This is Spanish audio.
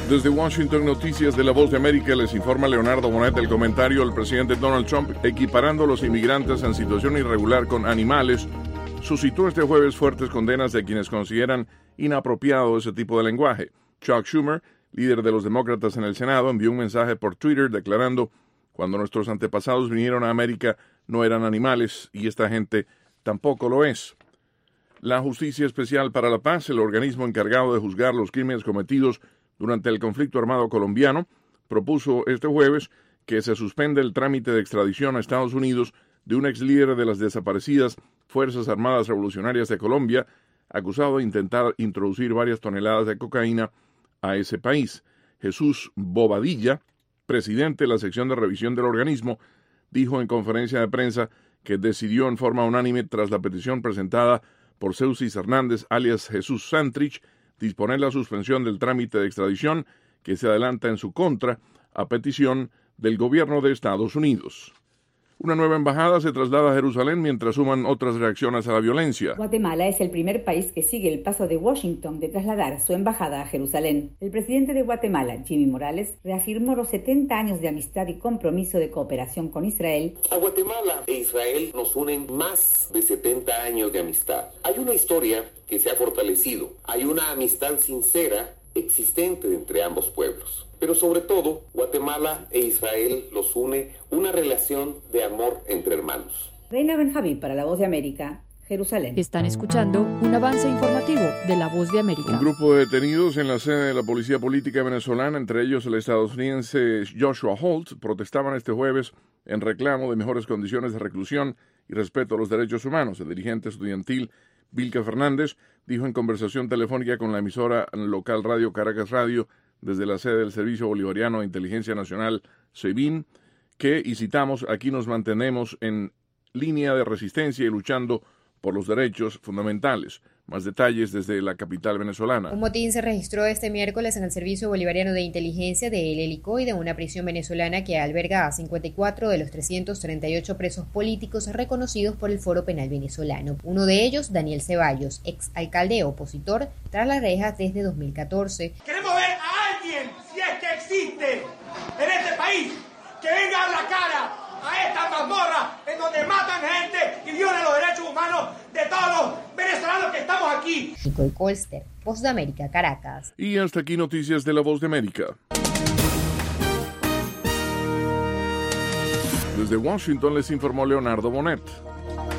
Desde Washington, Noticias de La Voz de América, les informa Leonardo Bonet del comentario al presidente Donald Trump equiparando a los inmigrantes en situación irregular con animales. Suscitó este jueves fuertes condenas de quienes consideran inapropiado ese tipo de lenguaje. Chuck Schumer, líder de los demócratas en el Senado, envió un mensaje por Twitter declarando: cuando nuestros antepasados vinieron a América no eran animales y esta gente tampoco lo es. La Justicia Especial para la Paz, el organismo encargado de juzgar los crímenes cometidos durante el conflicto armado colombiano, propuso este jueves que se suspenda el trámite de extradición a Estados Unidos de un ex líder de las desaparecidas Fuerzas Armadas Revolucionarias de Colombia, acusado de intentar introducir varias toneladas de cocaína a ese país. Jesús Bobadilla, presidente de la sección de revisión del organismo, dijo en conferencia de prensa que decidió en forma unánime, tras la petición presentada por Seusis Hernández, alias Jesús Santrich, disponer la suspensión del trámite de extradición que se adelanta en su contra a petición del gobierno de Estados Unidos. Una nueva embajada se traslada a Jerusalén mientras suman otras reacciones a la violencia. Guatemala es el primer país que sigue el paso de Washington de trasladar su embajada a Jerusalén. El presidente de Guatemala, Jimmy Morales, reafirmó los 70 años de amistad y compromiso de cooperación con Israel. A Guatemala e Israel nos unen más de 70 años de amistad. Hay una historia que se ha fortalecido. Hay una amistad sincera existente entre ambos pueblos. Pero sobre todo, Guatemala e Israel los une una relación de amor entre hermanos. Reina Benjamí para La Voz de América, Jerusalén. Están escuchando un avance informativo de La Voz de América. Un grupo de detenidos en la sede de la Policía Política venezolana, entre ellos el estadounidense Joshua Holt, protestaban este jueves en reclamo de mejores condiciones de reclusión y respeto a los derechos humanos. El dirigente estudiantil Vilca Fernández dijo en conversación telefónica con la emisora local Radio Caracas Radio desde la sede del Servicio Bolivariano de Inteligencia Nacional, SEBIN, que, y citamos, aquí nos mantenemos en línea de resistencia y luchando por los derechos fundamentales. Más detalles desde la capital venezolana. Un motín se registró este miércoles en el Servicio Bolivariano de Inteligencia de El Helicoide, de una prisión venezolana que alberga a 54 de los 338 presos políticos reconocidos por el Foro Penal Venezolano. Uno de ellos, Daniel Ceballos, ex alcalde opositor, tras las rejas desde 2014. Queremos ver a alguien, si es que existe en este país, que venga a la cara a esta mazmorra en donde matan gente y violan los derechos humanos de todos los venezolanos que estamos aquí. Nicole Colster, Voz de América, Caracas. Y hasta aquí noticias de La Voz de América. Desde Washington les informó Leonardo Bonet.